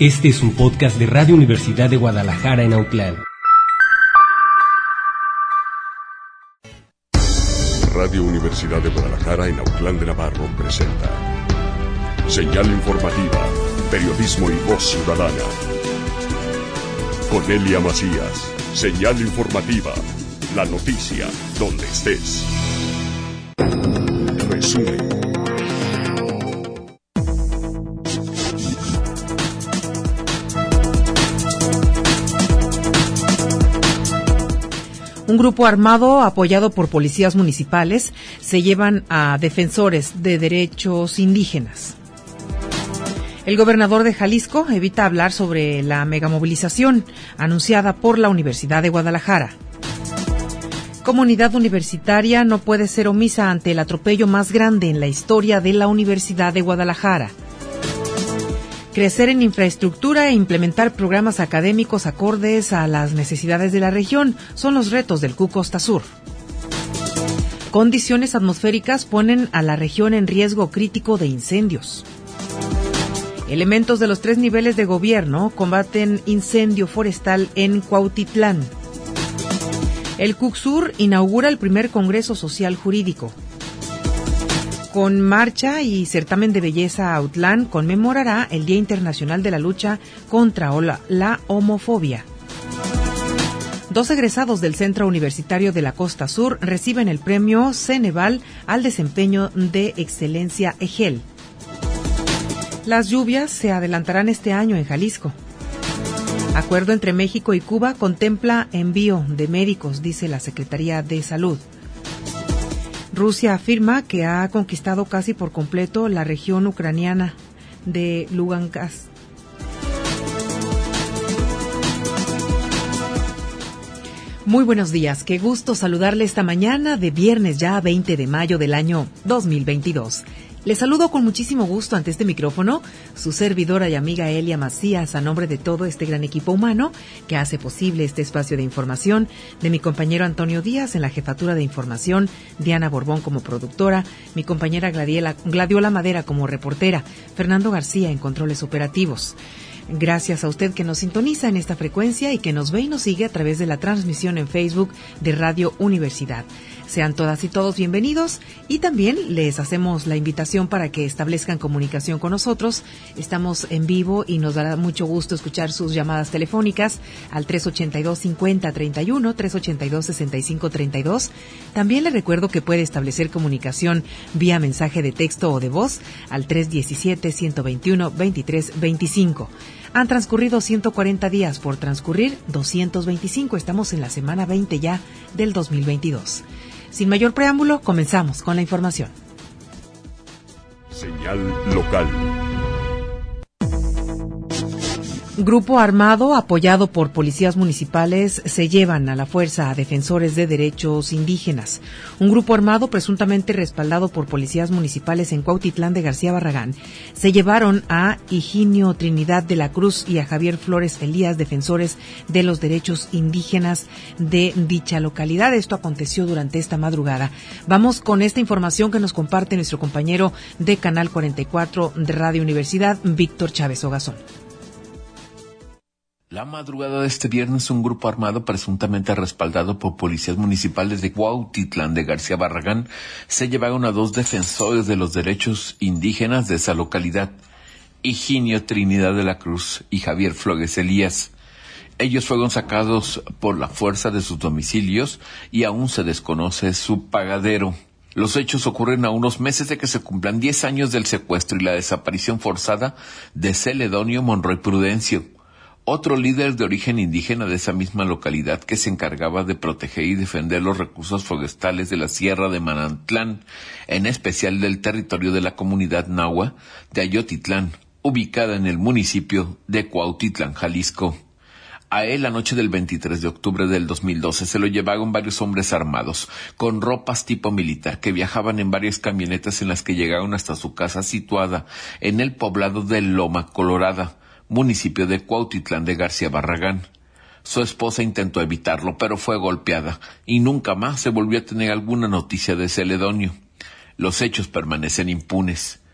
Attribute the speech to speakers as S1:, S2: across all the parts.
S1: Este es un podcast de Radio Universidad de Guadalajara en Autlán.
S2: Radio Universidad de Guadalajara en Autlán de Navarro presenta Señal Informativa, Periodismo y Voz Ciudadana. Cornelia Macías, Señal Informativa, la noticia donde estés. Resumen.
S3: Un grupo armado apoyado por policías municipales se llevan a defensores de derechos indígenas. El gobernador de Jalisco evita hablar sobre la megamovilización anunciada por la Universidad de Guadalajara. Comunidad universitaria no puede ser omisa ante el atropello más grande en la historia de la Universidad de Guadalajara. Crecer en infraestructura e implementar programas académicos acordes a las necesidades de la región son los retos del Q-Costa Sur. Condiciones atmosféricas ponen a la región en riesgo crítico de incendios. Elementos de los 3 niveles de gobierno combaten incendio forestal en Cuautitlán. El CUCSUR inaugura el primer Congreso Social Jurídico. Con marcha y certamen de belleza, Autlán conmemorará el Día Internacional de la Lucha contra la Homofobia. 2 egresados del Centro Universitario de la Costa Sur reciben el premio Ceneval al desempeño de excelencia EGEL. Las lluvias se adelantarán este año en Jalisco. Acuerdo entre México y Cuba contempla envío de médicos, dice la Secretaría de Salud. Rusia afirma que ha conquistado casi por completo la región ucraniana de Lugansk. Muy buenos días, qué gusto saludarle esta mañana de viernes ya 20 de mayo del año 2022. Les saludo con muchísimo gusto ante este micrófono, su servidora y amiga Elia Macías, a nombre de todo este gran equipo humano que hace posible este espacio de información, de mi compañero Antonio Díaz en la jefatura de información, Diana Borbón como productora, mi compañera Gladiola Madera como reportera, Fernando García en controles operativos. Gracias a usted que nos sintoniza en esta frecuencia y que nos ve y nos sigue a través de la transmisión en Facebook de Radio Universidad. Sean todas y todos bienvenidos y también les hacemos la invitación para que establezcan comunicación con nosotros. Estamos en vivo y nos dará mucho gusto escuchar sus llamadas telefónicas al 382-5031, 382-6532. También les recuerdo que puede establecer comunicación vía mensaje de texto o de voz al 317-121-2325. Han transcurrido 140 días por transcurrir 225. Estamos en la semana 20 ya del 2022. Sin mayor preámbulo, comenzamos con la información.
S2: Señal local.
S3: Grupo armado apoyado por policías municipales se llevan a la fuerza a defensores de derechos indígenas. Un grupo armado presuntamente respaldado por policías municipales en Cuautitlán de García Barragán se llevaron a Higinio Trinidad de la Cruz y a Javier Flores Elías, defensores de los derechos indígenas de dicha localidad. Esto aconteció durante esta madrugada. Vamos con esta información que nos comparte nuestro compañero de Canal 44 de Radio Universidad, Víctor Chávez Ogazón.
S4: La madrugada de este viernes, un grupo armado presuntamente respaldado por policías municipales de Cuautitlán de García Barragán se llevaron a 2 defensores de los derechos indígenas de esa localidad, Higinio Trinidad de la Cruz y Javier Flores Elías. Ellos fueron sacados por la fuerza de sus domicilios y aún se desconoce su paradero. Los hechos ocurren a unos meses de que se cumplan 10 años del secuestro y la desaparición forzada de Celedonio Monroy Prudencio, otro líder de origen indígena de esa misma localidad que se encargaba de proteger y defender los recursos forestales de la Sierra de Manantlán, en especial del territorio de la comunidad nahua de Ayotitlán, ubicada en el municipio de Cuautitlán, Jalisco. A él, la noche del 23 de octubre del 2012, se lo llevaron varios hombres armados, con ropas tipo militar, que viajaban en varias camionetas en las que llegaron hasta su casa situada en el poblado de Loma Colorada, municipio de Cuautitlán de García Barragán. Su esposa intentó evitarlo, pero fue golpeada, y nunca más se volvió a tener alguna noticia de Celedonio. Los hechos permanecen impunes.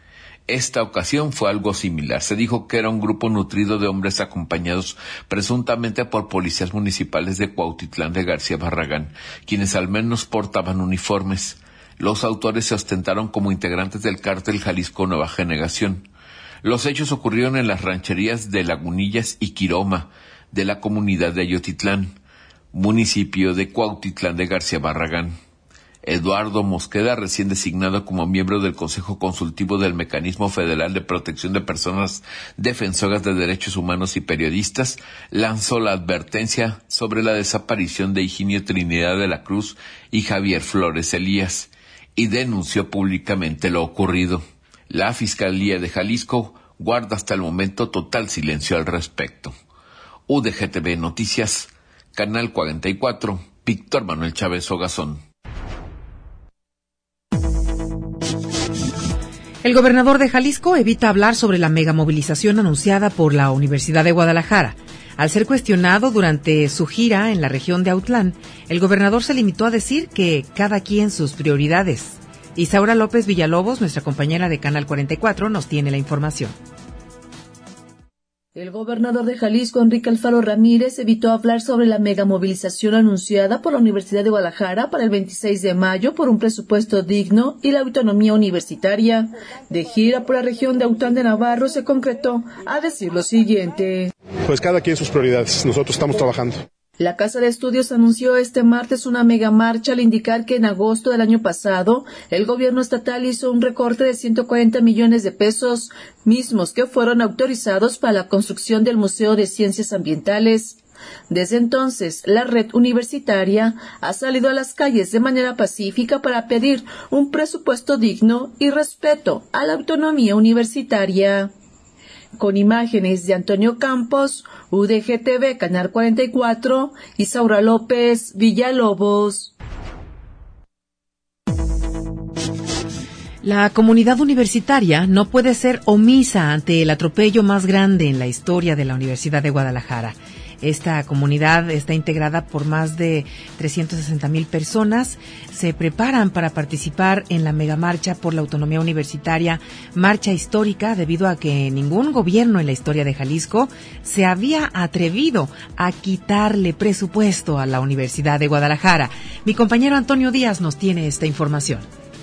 S4: Esta ocasión fue algo similar. Se dijo que era un grupo nutrido de hombres acompañados presuntamente por policías municipales de Cuautitlán de García Barragán, quienes al menos portaban uniformes. Los autores se ostentaron como integrantes del cártel Jalisco Nueva Generación. Los hechos ocurrieron en las rancherías de Lagunillas y Quiroma, de la comunidad de Ayotitlán, municipio de Cuautitlán de García Barragán. Eduardo Mosqueda, recién designado como miembro del Consejo Consultivo del Mecanismo Federal de Protección de Personas Defensoras de Derechos Humanos y Periodistas, lanzó la advertencia sobre la desaparición de Higinio Trinidad de la Cruz y Javier Flores Elías, y denunció públicamente lo ocurrido. La Fiscalía de Jalisco guarda hasta el momento total silencio al respecto. UDGTV Noticias, Canal 44, Víctor Manuel Chávez Ogazón.
S3: El gobernador de Jalisco evita hablar sobre la megamovilización anunciada por la Universidad de Guadalajara. Al ser cuestionado durante su gira en la región de Autlán, el gobernador se limitó a decir que cada quien sus prioridades. Isaura López Villalobos, nuestra compañera de Canal 44, nos tiene la información.
S5: El gobernador de Jalisco, Enrique Alfaro Ramírez, evitó hablar sobre la megamovilización anunciada por la Universidad de Guadalajara para el 26 de mayo por un presupuesto digno y la autonomía universitaria. De gira por la región de Autlán de Navarro se concretó a decir lo siguiente.
S6: Pues cada quien sus prioridades, nosotros estamos trabajando.
S5: La Casa de Estudios anunció este martes una megamarcha al indicar que en agosto del año pasado el gobierno estatal hizo un recorte de 140 millones de pesos, mismos que fueron autorizados para la construcción del Museo de Ciencias Ambientales. Desde entonces, la red universitaria ha salido a las calles de manera pacífica para pedir un presupuesto digno y respeto a la autonomía universitaria. Con imágenes de Antonio Campos, UDGTV, Canal 44, Isaura López Villalobos.
S3: La comunidad universitaria no puede ser omisa ante el atropello más grande en la historia de la Universidad de Guadalajara. Esta comunidad está integrada por más de 360,000 personas. Se preparan para participar en la megamarcha por la autonomía universitaria, marcha histórica debido a que ningún gobierno en la historia de Jalisco se había atrevido a quitarle presupuesto a la Universidad de Guadalajara. Mi compañero Antonio Díaz nos tiene esta información.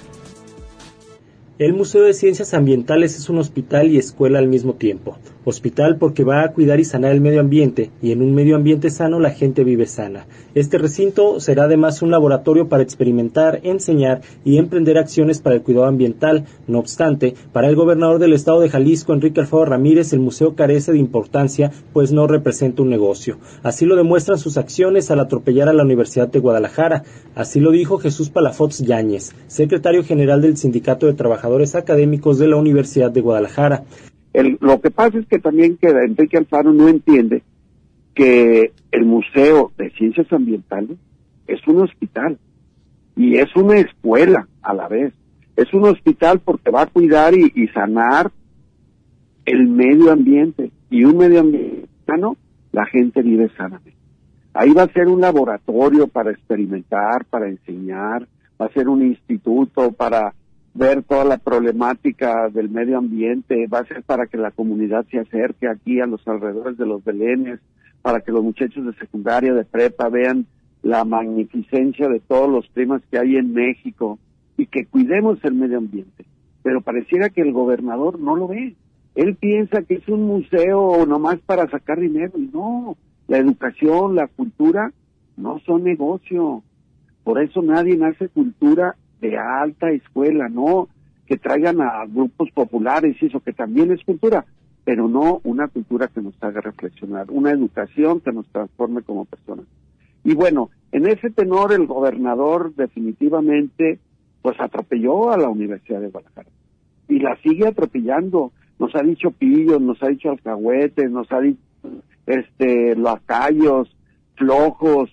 S7: El Museo de Ciencias Ambientales es un hospital y escuela al mismo tiempo. Hospital porque va a cuidar y sanar el medio ambiente, y en un medio ambiente sano la gente vive sana. Este recinto será además un laboratorio para experimentar, enseñar y emprender acciones para el cuidado ambiental. No obstante, para el gobernador del estado de Jalisco, Enrique Alfaro Ramírez, el museo carece de importancia, pues no representa un negocio. Así lo demuestran sus acciones al atropellar a la Universidad de Guadalajara. Así lo dijo Jesús Palafox Yáñez, secretario general del Sindicato de Trabajadores Académicos de la Universidad de Guadalajara.
S8: Lo que pasa es que también que Enrique Alfaro no entiende que el Museo de Ciencias Ambientales es un hospital y es una escuela a la vez. Es un hospital porque va a cuidar y sanar el medio ambiente, y un medio ambiente sano, la gente vive sanamente. Ahí va a ser un laboratorio para experimentar, para enseñar, va a ser un instituto para ver toda la problemática del medio ambiente, va a ser para que la comunidad se acerque aquí a los alrededores de los belenes, para que los muchachos de secundaria, de prepa, vean la magnificencia de todos los temas que hay en México y que cuidemos el medio ambiente. Pero pareciera que el gobernador no lo ve. Él piensa que es un museo nomás para sacar dinero, y no, la educación, la cultura no son negocio. Por eso nadie hace cultura de alta escuela, no que traigan a grupos populares y eso, que también es cultura, pero no una cultura que nos haga reflexionar, una educación que nos transforme como personas. Y bueno, en ese tenor el gobernador definitivamente pues atropelló a la Universidad de Guadalajara y la sigue atropellando. Nos ha dicho pillos, nos ha dicho alcahuetes, nos ha dicho lacayos, flojos,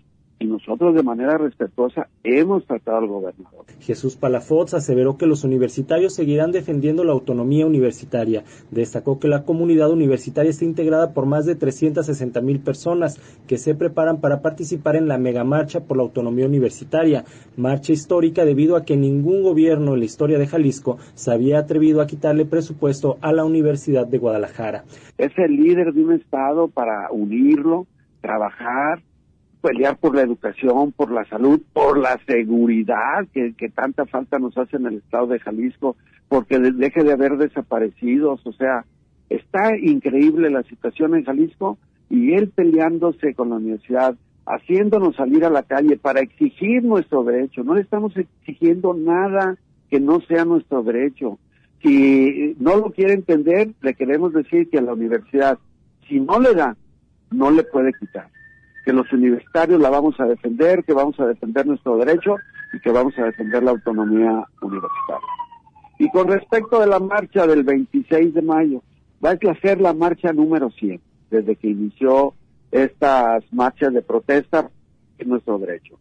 S8: y nosotros de manera respetuosa hemos tratado al gobernador.
S7: Jesús Palafox aseveró que los universitarios seguirán defendiendo la autonomía universitaria. Destacó que la comunidad universitaria está integrada por más de 360,000 personas que se preparan para participar en la megamarcha por la autonomía universitaria, marcha histórica debido a que ningún gobierno en la historia de Jalisco se había atrevido a quitarle presupuesto a la Universidad de Guadalajara.
S8: Es el líder de un estado para unirlo, trabajar, pelear por la educación, por la salud, por la seguridad que tanta falta nos hace en el estado de Jalisco, porque deje de haber desaparecidos. O sea, está increíble la situación en Jalisco y él peleándose con la universidad, haciéndonos salir a la calle para exigir nuestro derecho. No le estamos exigiendo nada que no sea nuestro derecho. Si no lo quiere entender, le queremos decir que a la universidad, si no le da, no le puede quitar. Que los universitarios la vamos a defender, que vamos a defender nuestro derecho y que vamos a defender la autonomía universitaria. Y con respecto de la marcha del 26 de mayo, va a ser la marcha número 100, desde que inició estas marchas de protesta, es nuestro derecho.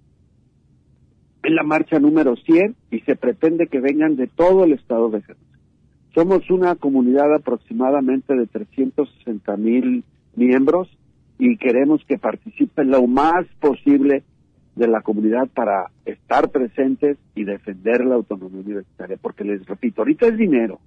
S8: Es la marcha número 100 y se pretende que vengan de todo el estado de Jalisco. Somos una comunidad aproximadamente de 360,000 miembros y queremos que participen lo más posible de la comunidad para estar presentes y defender la autonomía universitaria, porque les repito, ahorita es dinero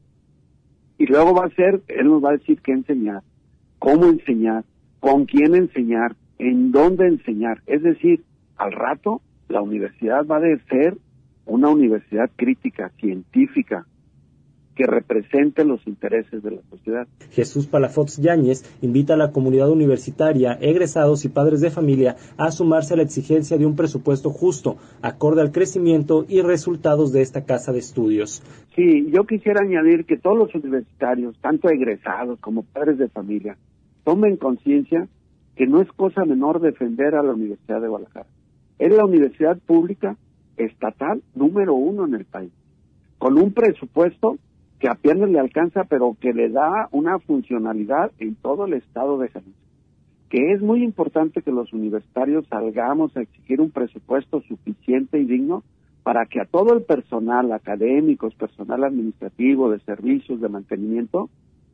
S8: y luego él nos va a decir qué enseñar, cómo enseñar, con quién enseñar, en dónde enseñar. Es decir, al rato la universidad va a ser una universidad crítica, científica, que represente los intereses de la sociedad.
S7: Jesús Palafox Yáñez invita a la comunidad universitaria, egresados y padres de familia a sumarse a la exigencia de un presupuesto justo, acorde al crecimiento y resultados de esta casa de estudios.
S8: Sí, yo quisiera añadir que todos los universitarios, tanto egresados como padres de familia, tomen conciencia que no es cosa menor defender a la Universidad de Guadalajara. Es la universidad pública estatal número 1 en el país, con un presupuesto que apenas le alcanza, pero que le da una funcionalidad en todo el estado de Jalisco. Que es muy importante que los universitarios salgamos a exigir un presupuesto suficiente y digno para que a todo el personal, académicos, personal administrativo, de servicios, de mantenimiento,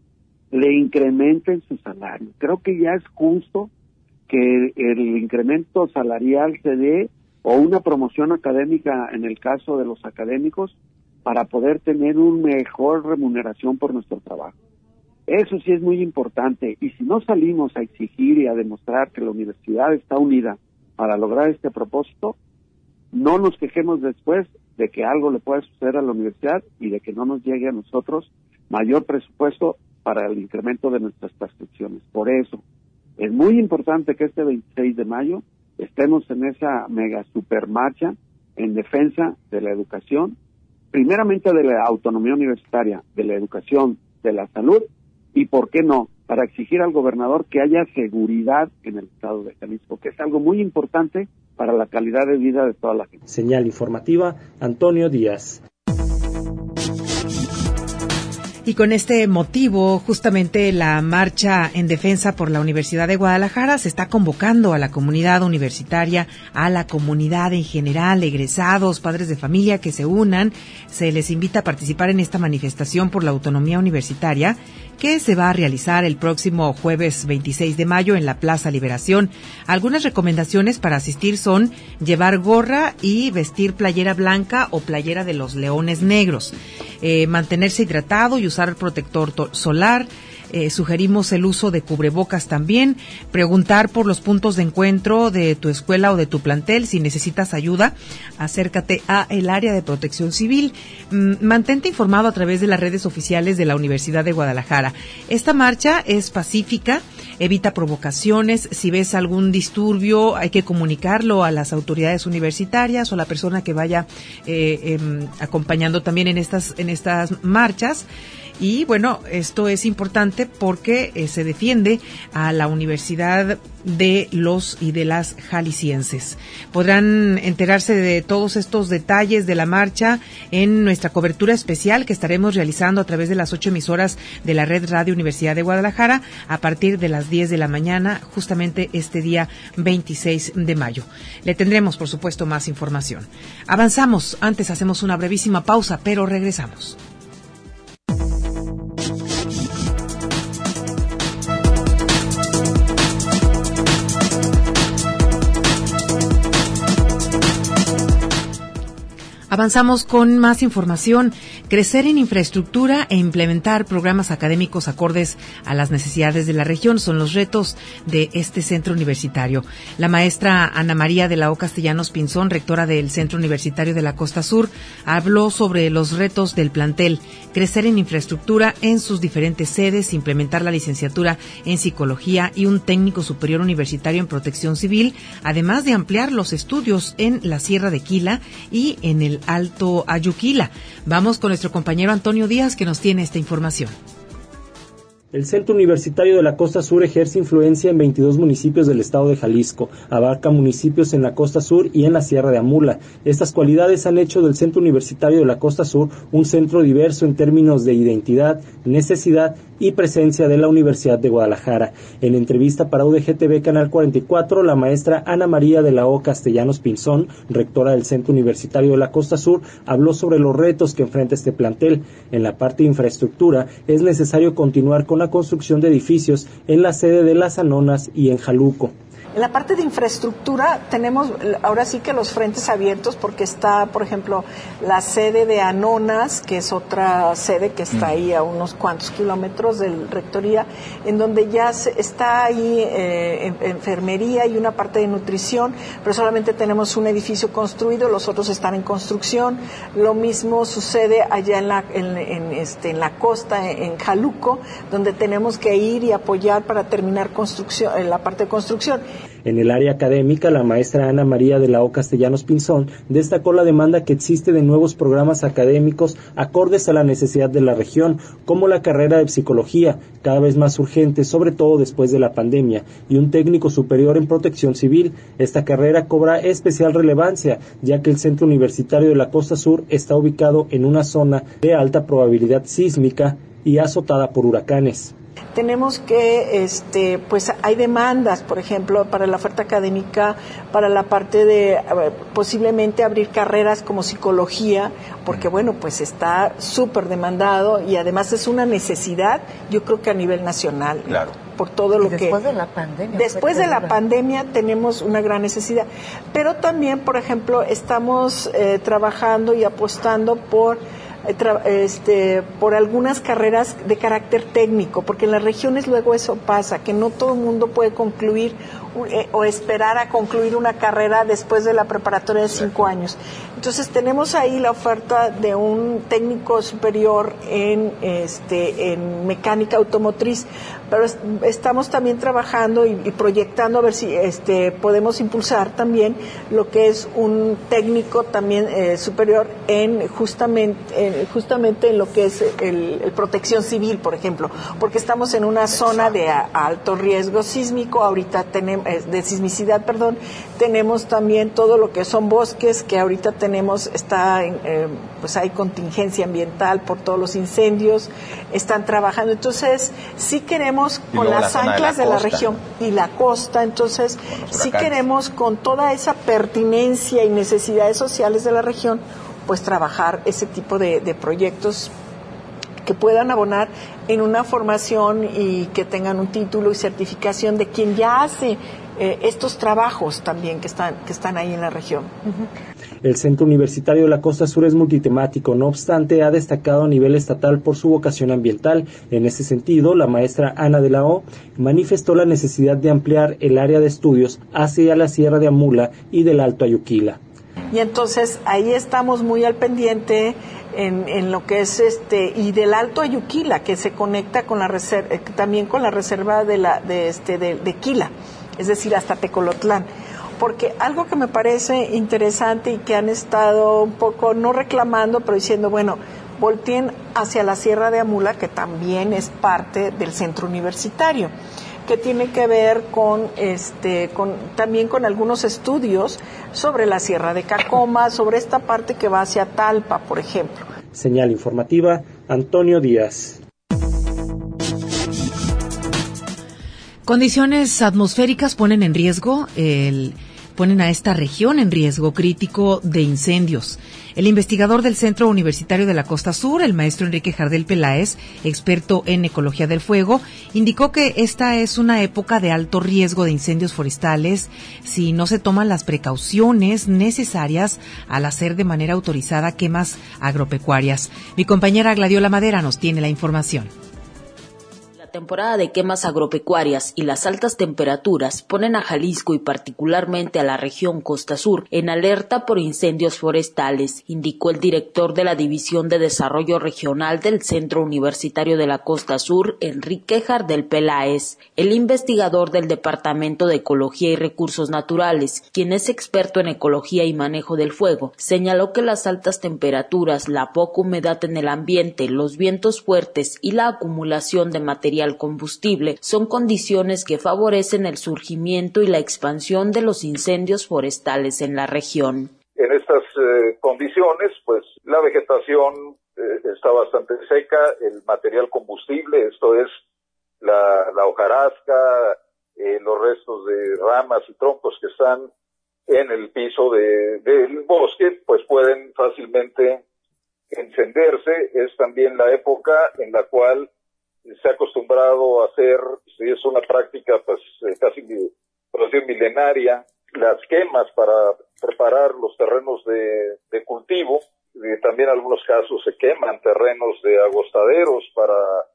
S8: le incrementen su salario. Creo que ya es justo que el incremento salarial se dé, o una promoción académica en el caso de los académicos, para poder tener una mejor remuneración por nuestro trabajo. Eso sí es muy importante, y si no salimos a exigir y a demostrar que la universidad está unida para lograr este propósito, no nos quejemos después de que algo le pueda suceder a la universidad y de que no nos llegue a nosotros mayor presupuesto para el incremento de nuestras prescripciones. Por eso, es muy importante que este 26 de mayo estemos en esa mega supermarcha en defensa de la educación, primeramente de la autonomía universitaria, de la educación, de la salud, y por qué no, para exigir al gobernador que haya seguridad en el estado de Jalisco, que es algo muy importante para la calidad de vida de toda la gente.
S7: Señal informativa, Antonio Díaz.
S3: Y con este motivo, justamente la marcha en defensa por la Universidad de Guadalajara se está convocando a la comunidad universitaria, a la comunidad en general, egresados, padres de familia que se unan. Se les invita a participar en esta manifestación por la autonomía universitaria que se va a realizar el próximo jueves 26 de mayo en la Plaza Liberación. Algunas recomendaciones para asistir son llevar gorra y vestir playera blanca o playera de los leones negros, mantenerse hidratado y usar protector solar. Sugerimos el uso de cubrebocas también, preguntar por los puntos de encuentro de tu escuela o de tu plantel. Si necesitas ayuda, acércate a el área de protección civil. Mantente informado a través de las redes oficiales de la Universidad de Guadalajara. Esta marcha es pacífica, evita provocaciones. Si ves algún disturbio, hay que comunicarlo a las autoridades universitarias o a la persona que vaya acompañando también en estas marchas. Y bueno, esto es importante porque se defiende a la Universidad de los y de las jaliscienses. Podrán enterarse de todos estos detalles de la marcha en nuestra cobertura especial que estaremos realizando a través de las 8 emisoras de la Red Radio Universidad de Guadalajara a partir de las 10 de la mañana, justamente este día 26 de mayo. Le tendremos, por supuesto, más información. Avanzamos, antes hacemos una brevísima pausa, pero regresamos. Avanzamos con más información. Crecer en infraestructura e implementar programas académicos acordes a las necesidades de la región son los retos de este centro universitario. La maestra Ana María de la O Castellanos Pinzón, rectora del Centro Universitario de la Costa Sur, habló sobre los retos del plantel, crecer en infraestructura en sus diferentes sedes, implementar la licenciatura en psicología y un técnico superior universitario en protección civil, además de ampliar los estudios en la Sierra de Quila y en el Alto Ayuquila. Vamos con nuestro compañero Antonio Díaz, que nos tiene esta información.
S7: El Centro Universitario de la Costa Sur ejerce influencia en 22 municipios del estado de Jalisco. Abarca municipios en la Costa Sur y en la Sierra de Amula. Estas cualidades han hecho del Centro Universitario de la Costa Sur un centro diverso en términos de identidad, necesidad y presencia de la Universidad de Guadalajara. En entrevista para UDG-TV Canal 44, la maestra Ana María de la O Castellanos Pinzón, rectora del Centro Universitario de la Costa Sur, habló sobre los retos que enfrenta este plantel. En la parte de infraestructura, es necesario continuar con la construcción de edificios en la sede de Las Anonas y en Jaluco.
S9: En la parte de infraestructura tenemos ahora sí que los frentes abiertos porque está, por ejemplo, la sede de Anonas, que es otra sede que está ahí a unos cuantos kilómetros de la rectoría, en donde ya está ahí enfermería y una parte de nutrición, pero solamente tenemos un edificio construido, los otros están en construcción. Lo mismo sucede allá en la costa, en Jaluco, donde tenemos que ir y apoyar para terminar construcción, la parte de construcción.
S7: En el área académica, la maestra Ana María de la O Castellanos Pinzón destacó la demanda que existe de nuevos programas académicos acordes a la necesidad de la región, como la carrera de psicología, cada vez más urgente, sobre todo después de la pandemia, y un técnico superior en protección civil. Esta carrera cobra especial relevancia, ya que el Centro Universitario de la Costa Sur está ubicado en una zona de alta probabilidad sísmica y azotada por huracanes.
S9: Tenemos que, pues hay demandas, por ejemplo, para la oferta académica, para la parte de posiblemente abrir carreras como psicología, porque bueno, pues está súper demandado y además es una necesidad, yo creo que a nivel nacional.
S4: Claro.
S9: Por todo lo
S10: después de la pandemia.
S9: Después de la pandemia tenemos una gran necesidad. Pero también, por ejemplo, estamos trabajando y apostando por algunas carreras de carácter técnico, porque en las regiones luego eso pasa, que no todo el mundo puede concluir o esperar a concluir una carrera después de la preparatoria de 5 años. Entonces tenemos ahí la oferta de un técnico superior en mecánica automotriz, pero estamos también trabajando y proyectando a ver si podemos impulsar también lo que es un técnico también superior en justamente en lo que es el protección civil, por ejemplo, porque estamos en una zona de alto riesgo sísmico, ahorita tenemos de sismicidad, tenemos también todo lo que son bosques, que ahorita pues hay contingencia ambiental por todos los incendios, están trabajando, entonces sí queremos con las anclas de la región y la costa, entonces sí queremos con toda esa pertinencia y necesidades sociales de la región, pues trabajar ese tipo de proyectos que puedan abonar en una formación y que tengan un título y certificación de quien ya hace estos trabajos también que están ahí en la región.
S7: El Centro Universitario de la Costa Sur es multitemático, no obstante ha destacado a nivel estatal por su vocación ambiental. En ese sentido, la maestra Ana de la O manifestó la necesidad de ampliar el área de estudios hacia la Sierra de Amula y del Alto Ayuquila.
S9: Y entonces ahí estamos muy al pendiente en lo que es y del Alto Ayuquila, que se conecta con la reserva, también con la reserva de Quila, es decir, hasta Tecolotlán. Porque algo que me parece interesante y que han estado un poco no reclamando, pero diciendo, bueno, volteen hacia la Sierra de Amula, que también es parte del centro universitario, que tiene que ver también con algunos estudios sobre la Sierra de Cacoma, sobre esta parte que va hacia Talpa, por ejemplo.
S7: Señal informativa, Antonio Díaz.
S3: Condiciones atmosféricas ponen a esta región en riesgo crítico de incendios. El investigador del Centro Universitario de la Costa Sur, el maestro Enrique Jardel Peláez, experto en ecología del fuego, indicó que esta es una época de alto riesgo de incendios forestales si no se toman las precauciones necesarias al hacer de manera autorizada quemas agropecuarias. Mi compañera Gladiola Madera nos tiene la información.
S10: La temporada de quemas agropecuarias y las altas temperaturas ponen a Jalisco y particularmente a la región Costa Sur en alerta por incendios forestales, indicó el director de la División de Desarrollo Regional del Centro Universitario de la Costa Sur, Enrique Jardel Peláez. El investigador del Departamento de Ecología y Recursos Naturales, quien es experto en ecología y manejo del fuego, señaló que las altas temperaturas, la poca humedad en el ambiente, los vientos fuertes y la acumulación de material combustible son condiciones que favorecen el surgimiento y la expansión de los incendios forestales en la región.
S11: En estas condiciones, pues la vegetación está bastante seca, el material combustible, esto es la hojarasca, los restos de ramas y troncos que están en el piso del bosque, pues pueden fácilmente encenderse. Es también la época en la cual se ha acostumbrado a hacer, si es una práctica pues casi por decir milenaria, las quemas para preparar los terrenos de cultivo. También en algunos casos se queman terrenos de agostaderos para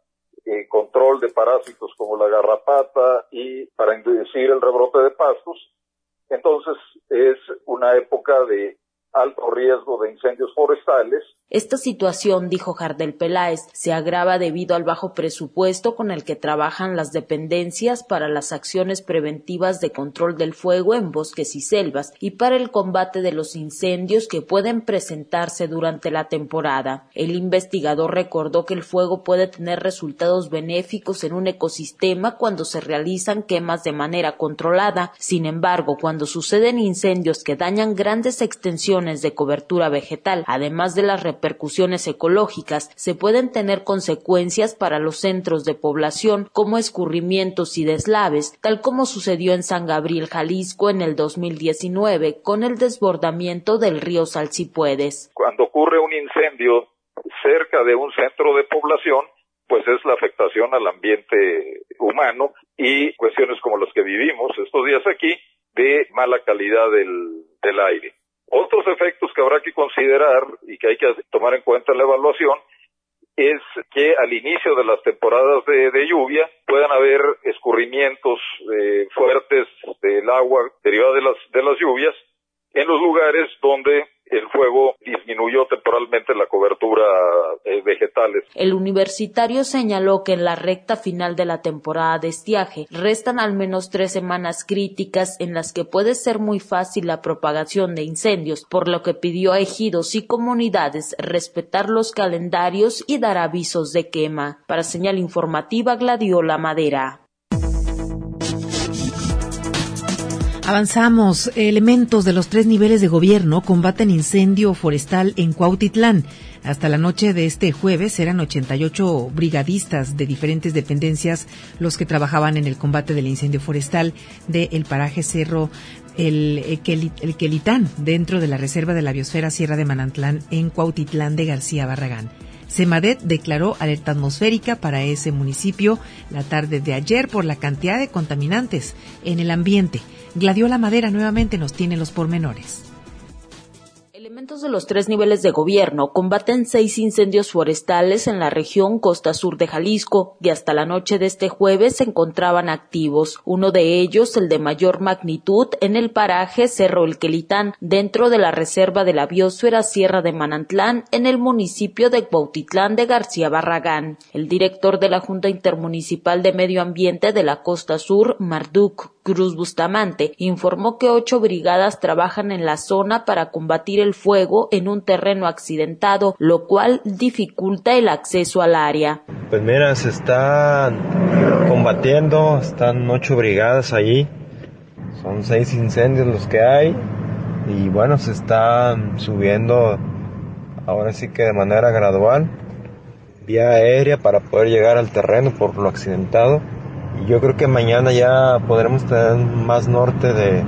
S11: control de parásitos como la garrapata y para inducir el rebrote de pastos. Entonces es una época de alto riesgo de incendios forestales.
S10: Esta situación, dijo Jardel Peláez, se agrava debido al bajo presupuesto con el que trabajan las dependencias para las acciones preventivas de control del fuego en bosques y selvas y para el combate de los incendios que pueden presentarse durante la temporada. El investigador recordó que el fuego puede tener resultados benéficos en un ecosistema cuando se realizan quemas de manera controlada. Sin embargo, cuando suceden incendios que dañan grandes extensiones de cobertura vegetal, además de las repercusiones ecológicas, se pueden tener consecuencias para los centros de población como escurrimientos y deslaves, tal como sucedió en San Gabriel, Jalisco en el 2019 con el desbordamiento del río Salsipuedes.
S11: Cuando ocurre un incendio cerca de un centro de población, pues es la afectación al ambiente humano y cuestiones como las que vivimos estos días aquí de mala calidad del aire. Otros efectos que habrá que considerar y que hay que tomar en cuenta en la evaluación es que al inicio de las temporadas de lluvia puedan haber escurrimientos fuertes del agua derivada de las lluvias en los lugares donde el fuego disminuyó temporalmente la cobertura vegetales.
S10: El universitario señaló que en la recta final de la temporada de estiaje restan al menos 3 semanas críticas en las que puede ser muy fácil la propagación de incendios, por lo que pidió a ejidos y comunidades respetar los calendarios y dar avisos de quema. Para Señal Informativa, Gladiola Madera.
S3: Avanzamos. Elementos de los 3 niveles de gobierno combaten incendio forestal en Cuautitlán. Hasta la noche de este jueves eran 88 brigadistas de diferentes dependencias los que trabajaban en el combate del incendio forestal del paraje Cerro el Quelitán, dentro de la Reserva de la Biosfera Sierra de Manantlán en Cuautitlán de García Barragán. Semadet declaró alerta atmosférica para ese municipio la tarde de ayer por la cantidad de contaminantes en el ambiente. Gladiola Madera nuevamente nos tiene los pormenores.
S10: Elementos de los 3 niveles de gobierno combaten 6 incendios forestales en la región Costa Sur de Jalisco, y hasta la noche de este jueves se encontraban activos. Uno de ellos, el de mayor magnitud, en el paraje Cerro el Quelitán, dentro de la Reserva de la Biosfera Sierra de Manantlán, en el municipio de Cuautitlán de García Barragán. El director de la Junta Intermunicipal de Medio Ambiente de la Costa Sur, Marduk Cruz Bustamante informó que 8 brigadas trabajan en la zona para combatir el fuego en un terreno accidentado, lo cual dificulta el acceso al área.
S12: Pues mira, se están combatiendo, están 8 brigadas allí, son 6 incendios los que hay y bueno, se están subiendo ahora sí que de manera gradual, vía aérea para poder llegar al terreno por lo accidentado. Y yo creo que mañana ya podremos tener más norte de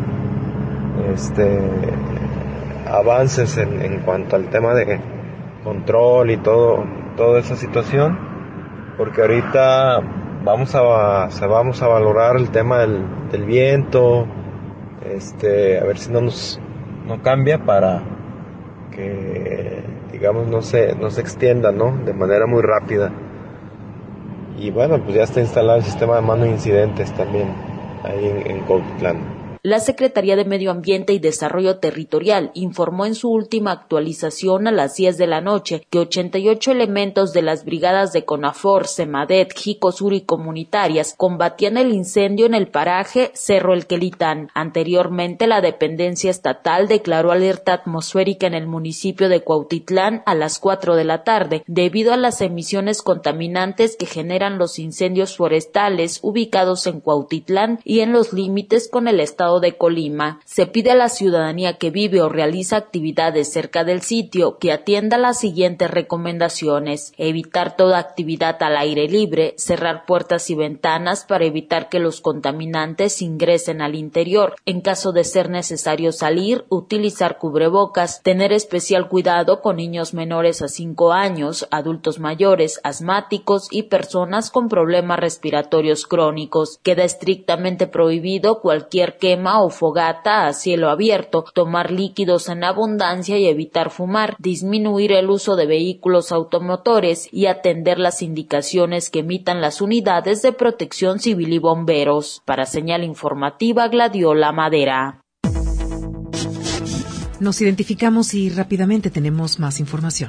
S12: avances en cuanto al tema de control y toda esa situación, porque ahorita vamos a valorar el tema del viento, a ver si no cambia para que digamos no se extienda, ¿no? De manera muy rápida. Y bueno, pues ya está instalado el sistema de mando de incidentes también ahí en Cuautitlán.
S10: La Secretaría de Medio Ambiente y Desarrollo Territorial informó en su última actualización a las 10 de la noche que 88 elementos de las brigadas de CONAFOR, Semadet, Jicosur y comunitarias combatían el incendio en el paraje Cerro El Quelitán. Anteriormente, la dependencia estatal declaró alerta atmosférica en el municipio de Cuautitlán a las 4 de la tarde debido a las emisiones contaminantes que generan los incendios forestales ubicados en Cuautitlán y en los límites con el estado de Colima. Se pide a la ciudadanía que vive o realiza actividades cerca del sitio que atienda las siguientes recomendaciones: evitar toda actividad al aire libre, cerrar puertas y ventanas para evitar que los contaminantes ingresen al interior. En caso de ser necesario salir, utilizar cubrebocas, tener especial cuidado con niños menores a 5 años, adultos mayores, asmáticos y personas con problemas respiratorios crónicos. Queda estrictamente prohibido cualquier quema o fogata a cielo abierto, tomar líquidos en abundancia y evitar fumar, disminuir el uso de vehículos automotores y atender las indicaciones que emitan las unidades de protección civil y bomberos. Para Señal Informativa, Gladiola Madera.
S3: Nos identificamos y rápidamente tenemos más información.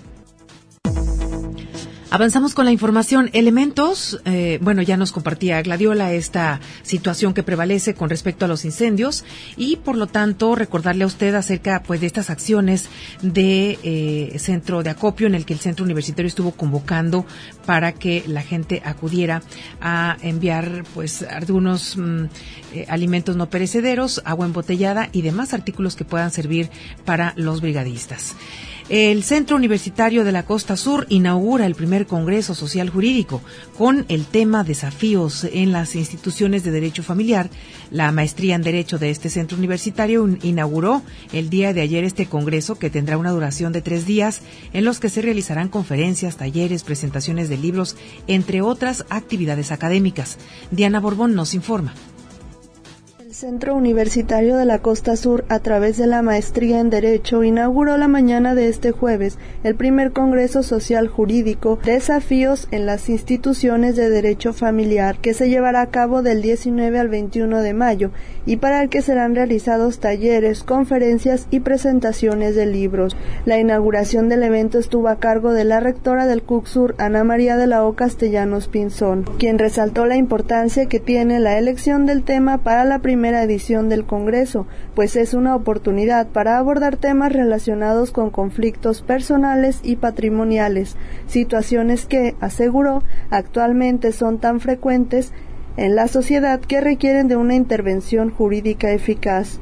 S3: Avanzamos con la información. Elementos, ya nos compartía Gladiola esta situación que prevalece con respecto a los incendios y, por lo tanto, recordarle a usted acerca de estas acciones de centro de acopio en el que el centro universitario estuvo convocando para que la gente acudiera a enviar algunos alimentos no perecederos, agua embotellada y demás artículos que puedan servir para los brigadistas. El Centro Universitario de la Costa Sur inaugura el primer Congreso Social Jurídico con el tema Desafíos en las instituciones de derecho familiar. La maestría en Derecho de este centro universitario inauguró el día de ayer este congreso, que tendrá una duración de 3 días, en los que se realizarán conferencias, talleres, presentaciones de libros, entre otras actividades académicas. Diana Borbón nos informa.
S13: El Centro Universitario de la Costa Sur, a través de la maestría en Derecho, inauguró la mañana de este jueves el primer Congreso Social Jurídico Desafíos en las instituciones de derecho familiar, que se llevará a cabo del 19 al 21 de mayo y para el que serán realizados talleres, conferencias y presentaciones de libros. La inauguración del evento estuvo a cargo de la rectora del CUCSUR, Ana María de la O. Castellanos Pinzón, quien resaltó la importancia que tiene la elección del tema para la primera edición del Congreso, pues es una oportunidad para abordar temas relacionados con conflictos personales y patrimoniales, situaciones que, aseguró, actualmente son tan frecuentes en la sociedad que requieren de una intervención jurídica eficaz.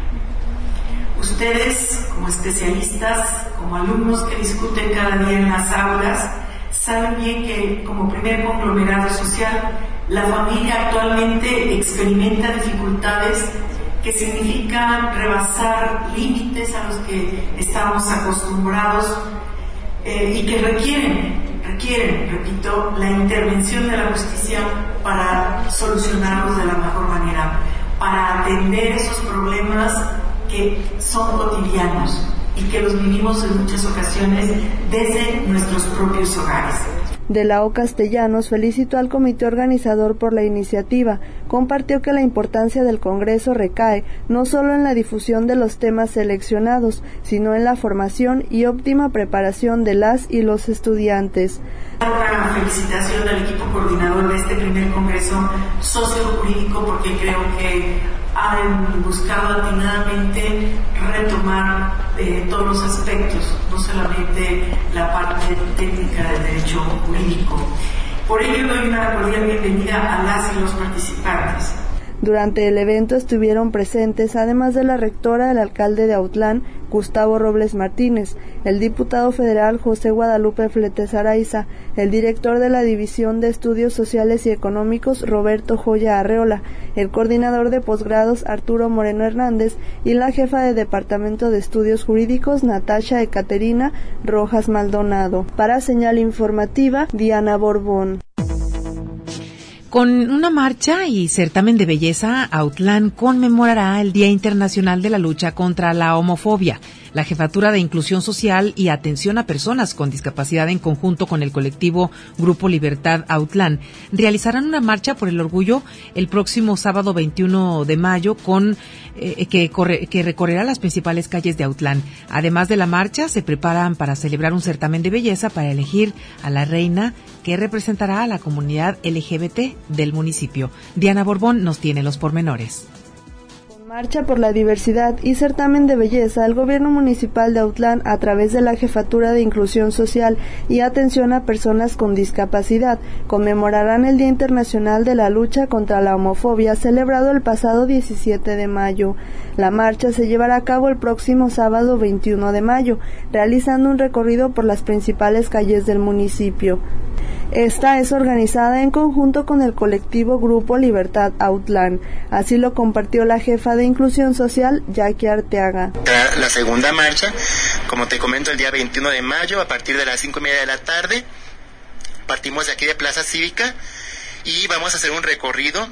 S14: Ustedes, como especialistas, como alumnos que discuten cada día en las aulas, saben bien que como primer conglomerado social, la familia actualmente experimenta dificultades que significan rebasar límites a los que estamos acostumbrados y que requieren, repito, la intervención de la justicia para solucionarlos de la mejor manera, para atender esos problemas que son cotidianos y que los vivimos en muchas ocasiones desde nuestros propios hogares.
S13: De la O Castellanos felicitó al comité organizador por la iniciativa. Compartió que la importancia del Congreso recae no solo en la difusión de los temas seleccionados, sino en la formación y óptima preparación de las y los estudiantes.
S14: Una felicitación al equipo coordinador de este primer Congreso Sociojurídico, porque creo que han buscado atinadamente retomar todos los aspectos, no solamente la parte técnica del derecho jurídico. Por ello doy una cordial bienvenida a las y los participantes.
S13: Durante el evento estuvieron presentes, además de la rectora, el alcalde de Autlán, Gustavo Robles Martínez, el diputado federal José Guadalupe Fletes Araiza, el director de la División de Estudios Sociales y Económicos, Roberto Joya Arreola, el coordinador de posgrados, Arturo Moreno Hernández, y la jefa de Departamento de Estudios Jurídicos, Natasha Ecaterina Rojas Maldonado. Para Señal Informativa, Diana Borbón.
S3: Con una marcha y certamen de belleza, Autlán conmemorará el Día Internacional de la Lucha contra la Homofobia. La Jefatura de Inclusión Social y Atención a Personas con Discapacidad, en conjunto con el colectivo Grupo Libertad Autlán, realizarán una marcha por el orgullo el próximo sábado 21 de mayo que recorrerá las principales calles de Autlán. Además de la marcha, se preparan para celebrar un certamen de belleza para elegir a la reina que representará a la comunidad LGBT del municipio. Diana Borbón nos tiene los pormenores.
S13: Marcha por la diversidad y certamen de belleza, el gobierno municipal de Autlán, a través de la Jefatura de Inclusión Social y Atención a Personas con Discapacidad, conmemorarán el Día Internacional de la Lucha contra la Homofobia, celebrado el pasado 17 de mayo. La marcha se llevará a cabo el próximo sábado 21 de mayo, realizando un recorrido por las principales calles del municipio. Esta es organizada en conjunto con el colectivo Grupo Libertad Autlán. Así lo compartió la jefa de Inclusión Social, Jackie Arteaga.
S15: La segunda marcha, como te comento, el día 21 de mayo, a partir de las 5:30 de la tarde, partimos de aquí de Plaza Cívica y vamos a hacer un recorrido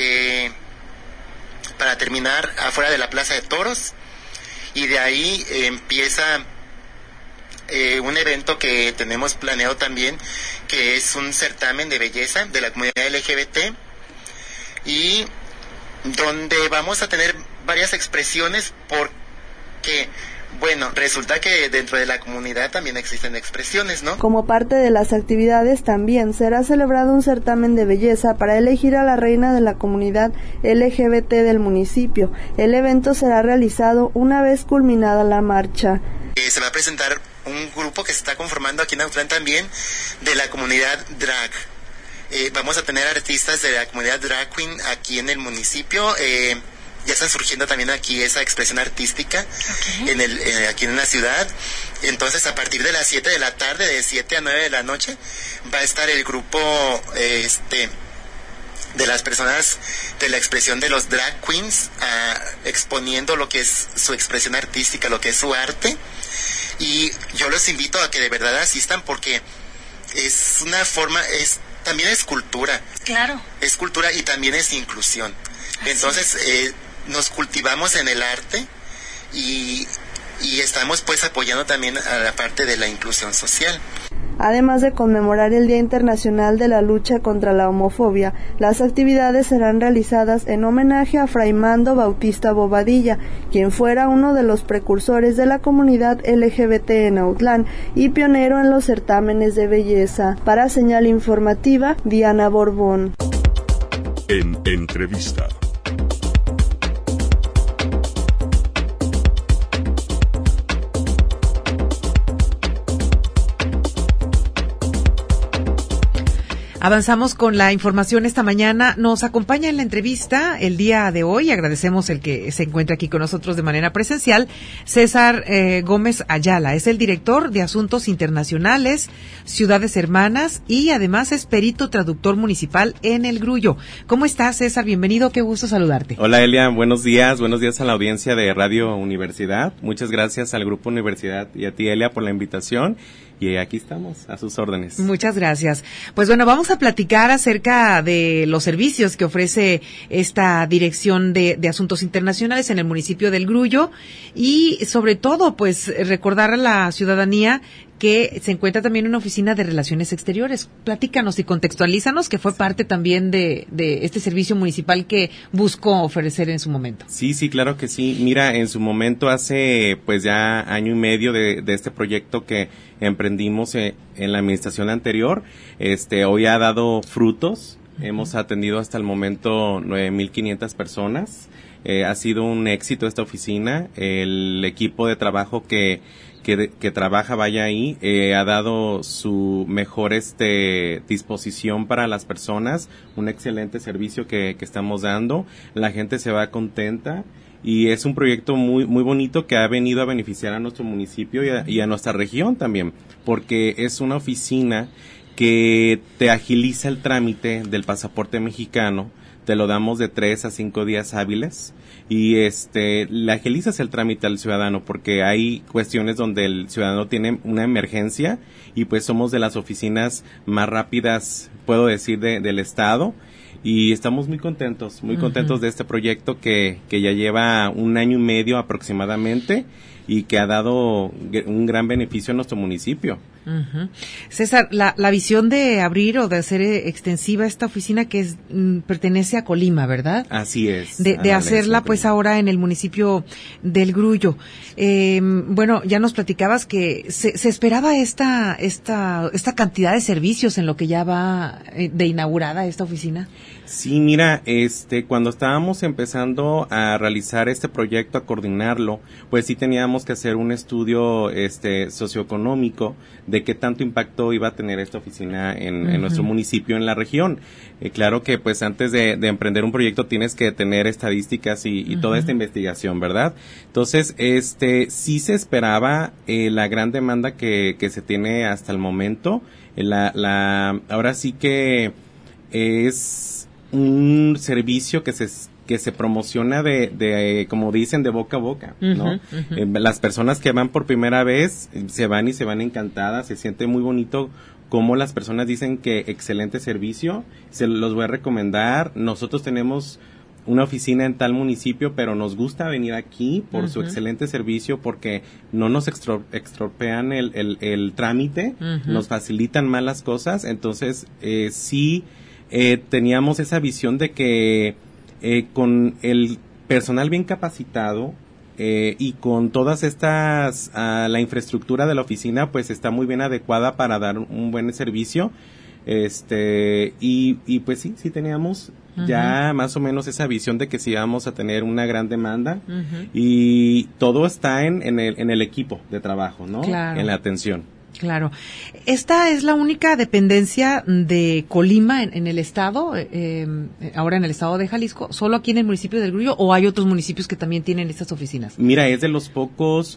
S15: para terminar afuera de la Plaza de Toros, y de ahí empieza un evento que tenemos planeado también, que es un certamen de belleza de la comunidad LGBT, y donde vamos a tener varias expresiones, porque, bueno, resulta que dentro de la comunidad también existen expresiones, ¿no?
S13: Como parte de las actividades, también será celebrado un certamen de belleza para elegir a la reina de la comunidad LGBT del municipio. El evento será realizado una vez culminada la marcha.
S15: Se va a presentar un grupo que se está conformando aquí en Autlán también, de la comunidad drag. Vamos a tener artistas de la comunidad drag queen aquí en el municipio. Ya está surgiendo también aquí esa expresión artística, okay, aquí en la ciudad. Entonces, a partir de las 7 de la tarde, de 7 a 9 de la noche, va a estar el grupo de las personas de la expresión de los drag queens, exponiendo lo que es su expresión artística, lo que es su arte. Y yo los invito a que de verdad asistan, porque es una forma, también es cultura. Claro. Es cultura y también es inclusión. Entonces, nos cultivamos en el arte y estamos pues apoyando también a la parte de la inclusión social.
S13: Además de conmemorar el Día Internacional de la Lucha contra la Homofobia, las actividades serán realizadas en homenaje a Fray Mando Bautista Bobadilla, quien fuera uno de los precursores de la comunidad LGBT en Autlán y pionero en los certámenes de belleza. Para Señal Informativa, Diana Borbón.
S2: En entrevista.
S3: Avanzamos con la información esta mañana. Nos acompaña en la entrevista el día de hoy. Agradecemos el que se encuentre aquí con nosotros de manera presencial. César Gómez Ayala es el director de Asuntos Internacionales, Ciudades Hermanas, y además es perito traductor municipal en El Grullo. ¿Cómo estás, César? Bienvenido, qué gusto saludarte.
S16: Hola, Elia, buenos días a la audiencia de Radio Universidad. Muchas gracias al Grupo Universidad y a ti, Elia, por la invitación. Y aquí estamos, a sus órdenes.
S3: Muchas gracias. Pues bueno, vamos a platicar acerca de los servicios que ofrece esta Dirección de Asuntos Internacionales en el municipio del Grullo y sobre todo, pues, recordar a la ciudadanía que se encuentra también una oficina de Relaciones Exteriores. Platícanos y contextualízanos, que fue parte también de este servicio municipal que buscó ofrecer en su momento.
S16: Sí, claro que sí. Mira, en su momento hace pues ya año y medio de este proyecto que emprendimos en la administración anterior, hoy ha dado frutos. Hemos atendido hasta el momento 9,500 personas. Ha sido un éxito esta oficina. El equipo de trabajo que trabaja, vaya ahí, ha dado su mejor disposición para las personas, un excelente servicio que estamos dando. La gente se va contenta y es un proyecto muy muy bonito que ha venido a beneficiar a nuestro municipio y a nuestra región también, porque es una oficina que te agiliza el trámite del pasaporte mexicano. Te lo damos de 3 a 5 días hábiles y le agilizas el trámite al ciudadano, porque hay cuestiones donde el ciudadano tiene una emergencia y pues somos de las oficinas más rápidas, puedo decir, del estado, y estamos muy contentos de este proyecto que ya lleva 1 año y medio aproximadamente y que ha dado un gran beneficio a nuestro municipio.
S3: Uh-huh. César, la visión de abrir o de hacer extensiva esta oficina que pertenece a Colima, ¿verdad?
S16: Así es.
S3: De hacerla pues ahora en el municipio del Grullo. Bueno, ya nos platicabas que se esperaba esta cantidad de servicios en lo que ya va de inaugurada esta oficina.
S16: Sí, mira, cuando estábamos empezando a realizar este proyecto, a coordinarlo, pues sí teníamos que hacer un estudio socioeconómico de qué tanto impacto iba a tener esta oficina en nuestro municipio, en la región. Claro que pues antes de emprender un proyecto tienes que tener estadísticas y toda esta investigación, ¿verdad? Entonces, sí se esperaba la gran demanda que se tiene hasta el momento. Ahora sí que es un servicio que se promociona de como dicen, de boca a boca, ¿no? Las personas que van por primera vez se van encantadas, se siente muy bonito como las personas dicen que excelente servicio, se los voy a recomendar. Nosotros tenemos una oficina en tal municipio, pero nos gusta venir aquí por su excelente servicio, porque no nos estropean el trámite, nos facilitan más las cosas. Entonces, sí, teníamos esa visión de que con el personal bien capacitado y con todas estas, la infraestructura de la oficina pues está muy bien adecuada para dar un buen servicio. Y pues sí teníamos ya más o menos esa visión de que sí íbamos a tener una gran demanda y todo está en el equipo de trabajo, ¿no?
S3: Claro.
S16: En la atención.
S3: Claro. ¿Esta es la única dependencia de Colima en el estado, ahora en el estado de Jalisco, solo aquí en el municipio del Grullo, o hay otros municipios que también tienen estas oficinas?
S16: Mira, es de los pocos,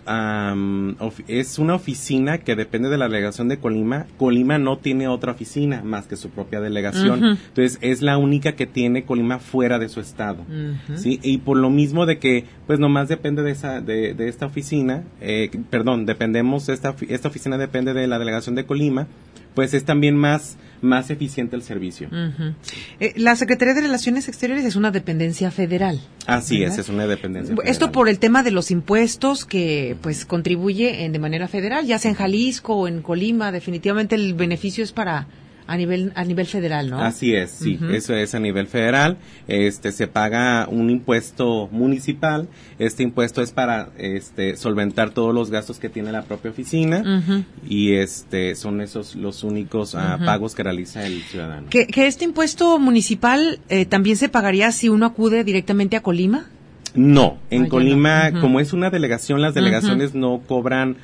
S16: es una oficina que depende de la delegación de Colima. Colima no tiene otra oficina más que su propia delegación. Entonces, es la única que tiene Colima fuera de su estado. ¿Sí? Y por lo mismo de que, pues nomás depende de esta oficina, dependemos, esta oficina depende de la delegación de Colima, pues es también más eficiente el servicio.
S3: La Secretaría de Relaciones Exteriores es una dependencia federal.
S16: Así es una dependencia federal.
S3: Esto por el tema de los impuestos que pues contribuye de manera federal, ya sea en Jalisco o en Colima, definitivamente el beneficio es para a nivel federal, ¿no?
S16: Así es, sí, eso es a nivel federal. Se paga un impuesto municipal. Este impuesto es para solventar todos los gastos que tiene la propia oficina y son esos los únicos pagos que realiza el ciudadano.
S3: ¿Que este impuesto municipal también se pagaría si uno acude directamente a Colima?
S16: No, en Colima, como es una delegación, las delegaciones no cobran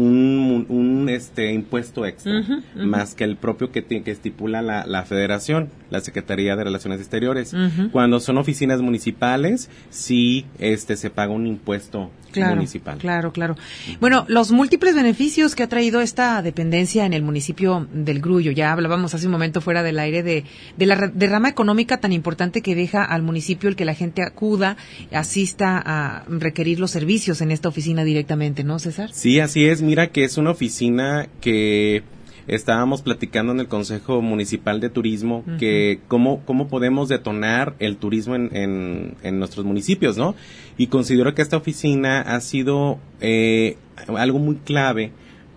S16: un impuesto extra, más que el propio que estipula la federación, la Secretaría de Relaciones Exteriores. Cuando son oficinas municipales, sí se paga un impuesto municipal. Claro.
S3: Bueno, los múltiples beneficios que ha traído esta dependencia en el municipio del Grullo, ya hablábamos hace un momento fuera del aire de la derrama económica tan importante que deja al municipio el que la gente acuda, asista a requerir los servicios en esta oficina directamente, ¿no, César?
S16: Sí, así es. Mira que es una oficina que estábamos platicando en el Consejo Municipal de Turismo, que cómo podemos detonar el turismo en nuestros municipios, ¿no? Y considero que esta oficina ha sido algo muy clave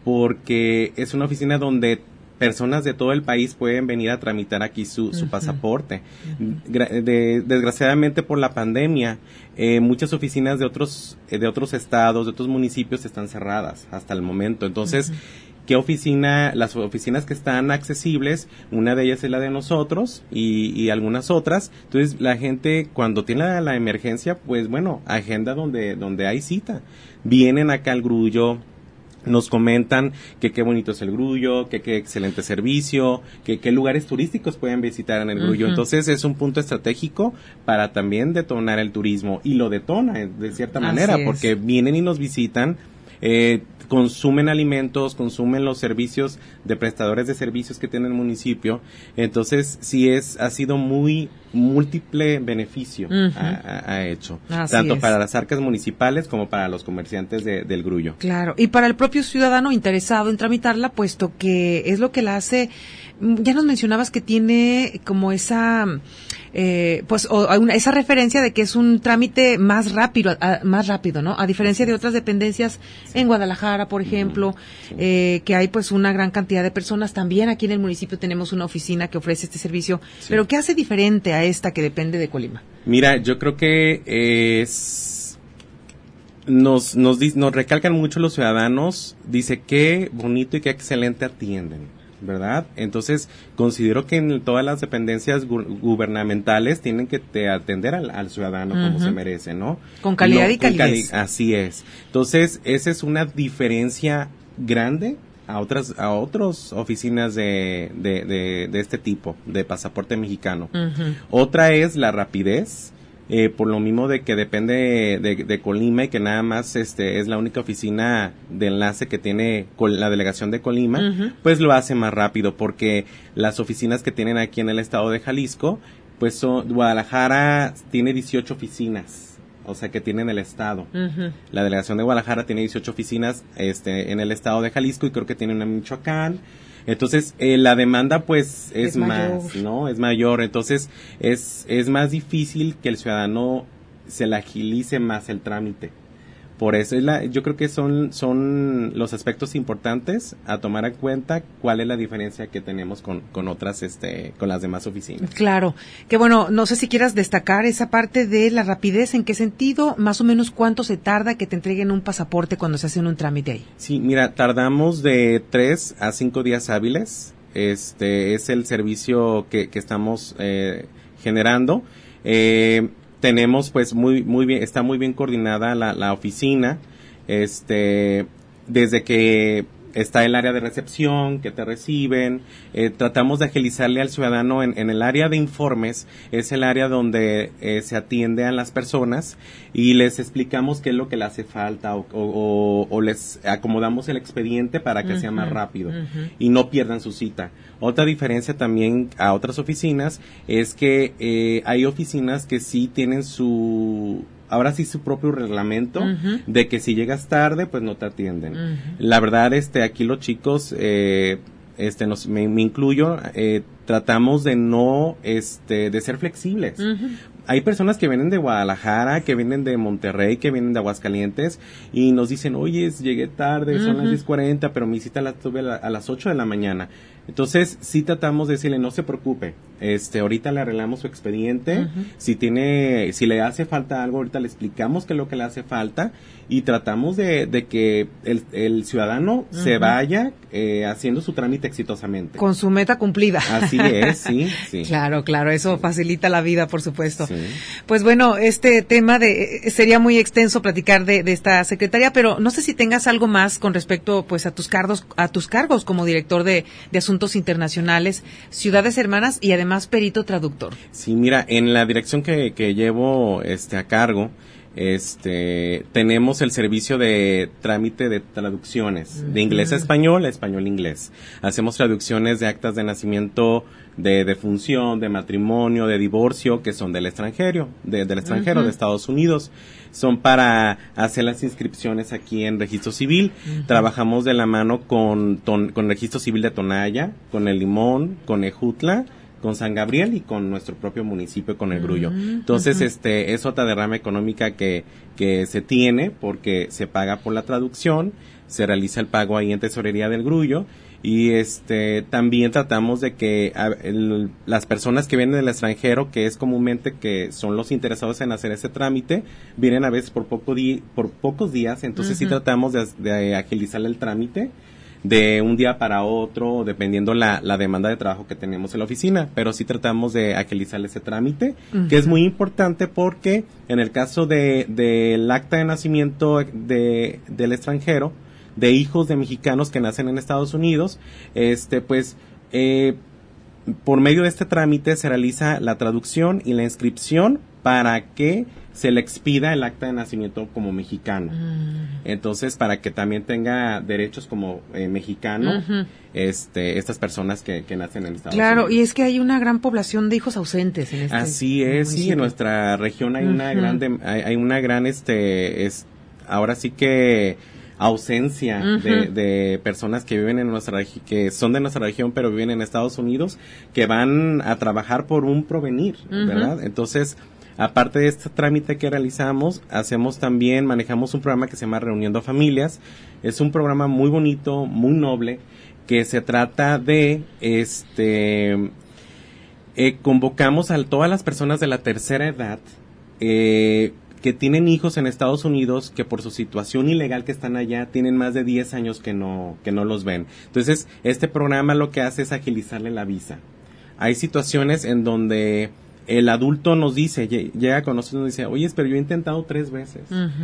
S16: porque es una oficina donde personas de todo el país pueden venir a tramitar aquí su pasaporte. Desgraciadamente por la pandemia, muchas oficinas de otros estados, de otros municipios están cerradas hasta el momento. Entonces, las oficinas que están accesibles, una de ellas es la de nosotros y algunas otras. Entonces, la gente cuando tiene la emergencia, pues bueno, agenda donde hay cita. Vienen acá al Grullo, nos comentan que qué bonito es el Grullo, que qué excelente servicio, que qué lugares turísticos pueden visitar en el Grullo. Entonces es un punto estratégico para también detonar el turismo, y lo detona de cierta manera, porque vienen y nos visitan, consumen alimentos, consumen los servicios de prestadores de servicios que tiene el municipio. Entonces sí ha sido muy múltiple beneficio ha hecho, tanto para las arcas municipales como para los comerciantes del Grullo.
S3: Claro, y para el propio ciudadano interesado en tramitarla, puesto que es lo que la hace. Ya nos mencionabas que tiene como esa esa referencia de que es un trámite más rápido, ¿no? A diferencia de otras dependencias en Guadalajara, por ejemplo, que hay pues una gran cantidad de personas. También aquí en el municipio tenemos una oficina que ofrece este servicio. Pero ¿qué hace diferente a esta que depende de Colima? Mira,
S16: yo creo que nos recalcan mucho los ciudadanos, dice qué bonito y qué excelente atienden, ¿verdad? Entonces, considero que en todas las dependencias gubernamentales tienen que atender al ciudadano como se merece, ¿no?
S3: Con calidad y calidez.
S16: Así es. Entonces, esa es una diferencia grande a otras oficinas de este tipo, de pasaporte mexicano. Otra es la rapidez. Por lo mismo de que depende de Colima y que nada más es la única oficina de enlace que tiene la delegación de Colima, pues lo hace más rápido, porque las oficinas que tienen aquí en el estado de Jalisco, pues Guadalajara tiene 18 oficinas, o sea que tiene en el estado. La delegación de Guadalajara tiene 18 oficinas en el estado de Jalisco, y creo que tiene una en Michoacán. Entonces, la demanda pues es más, ¿no? Es mayor. Entonces, es más difícil que el ciudadano se le agilice más el trámite. Por eso yo creo que son los aspectos importantes a tomar en cuenta, cuál es la diferencia que tenemos con otras, con las demás oficinas.
S3: Claro. Que bueno, no sé si quieras destacar esa parte de la rapidez. ¿En qué sentido? Más o menos, ¿cuánto se tarda que te entreguen un pasaporte cuando se hace un trámite ahí?
S16: Sí, mira, tardamos de 3 a 5 días hábiles. Es el servicio que estamos generando. Tenemos pues muy bien, está muy bien coordinada la oficina, desde que está el área de recepción, que te reciben, tratamos de agilizarle al ciudadano en el área de informes, es el área donde se atiende a las personas y les explicamos qué es lo que le hace falta o les acomodamos el expediente para que sea más rápido y no pierdan su cita. Otra diferencia también a otras oficinas es que hay oficinas que sí tienen su propio reglamento de que si llegas tarde pues no te atienden. La verdad, aquí los chicos, me incluyo, tratamos de no, de ser flexibles. Hay personas que vienen de Guadalajara, que vienen de Monterrey, que vienen de Aguascalientes y nos dicen, oye, llegué tarde, son las 10:40, pero mi cita la tuve a las 8 de la mañana. Entonces, sí tratamos de decirle, no se preocupe, ahorita le arreglamos su expediente, si le hace falta algo, ahorita le explicamos qué es lo que le hace falta y tratamos de que el ciudadano se vaya haciendo su trámite exitosamente.
S3: Con su meta cumplida.
S16: Así es, sí.
S3: Claro, eso facilita la vida, por supuesto. Sí. Pues bueno, este tema sería muy extenso platicar de esta secretaría, pero no sé si tengas algo más con respecto pues a tus cargos como director de Asuntos Internacionales, Ciudades Hermanas y además perito traductor.
S16: Sí, mira, en la dirección que llevo a cargo, tenemos el servicio de trámite de traducciones de inglés a español a inglés. Hacemos traducciones de actas de nacimiento, de defunción, de matrimonio, de divorcio, que son del extranjero, de Estados Unidos. Son para hacer las inscripciones aquí en Registro Civil. Trabajamos de la mano con Registro Civil de Tonaya, con El Limón, con Ejutla, San Gabriel y con nuestro propio municipio, con el Grullo. Entonces, es otra derrama económica que se tiene porque se paga por la traducción, se realiza el pago ahí en Tesorería del Grullo y también tratamos de que las personas que vienen del extranjero, que es comúnmente que son los interesados en hacer ese trámite, vienen a veces por pocos días, entonces sí tratamos de agilizar el trámite de un día para otro, dependiendo la demanda de trabajo que tenemos en la oficina, pero sí tratamos de agilizar ese trámite, que es muy importante porque en el caso del acta de nacimiento del extranjero, de hijos de mexicanos que nacen en Estados Unidos, por medio de este trámite se realiza la traducción y la inscripción para que se le expida el acta de nacimiento como mexicano. Entonces, para que también tenga derechos como mexicano, estas personas que nacen en Estados Unidos.
S3: Claro, y es que hay una gran población de hijos ausentes en
S16: Así es, sí, en nuestra región hay una gran, ahora sí que ausencia de personas que viven en que son de nuestra región pero viven en Estados Unidos, que van a trabajar por un porvenir, ¿verdad? Entonces, aparte de este trámite que realizamos, manejamos un programa que se llama Reuniendo Familias. Es un programa muy bonito, muy noble, que se trata de convocamos a todas las personas de la tercera edad que tienen hijos en Estados Unidos, que por su situación ilegal que están allá, tienen más de 10 años que no los ven. Entonces, este programa lo que hace es agilizarle la visa. Hay situaciones en donde el adulto nos dice, llega con nosotros y nos dice, oye, pero yo he intentado 3 veces.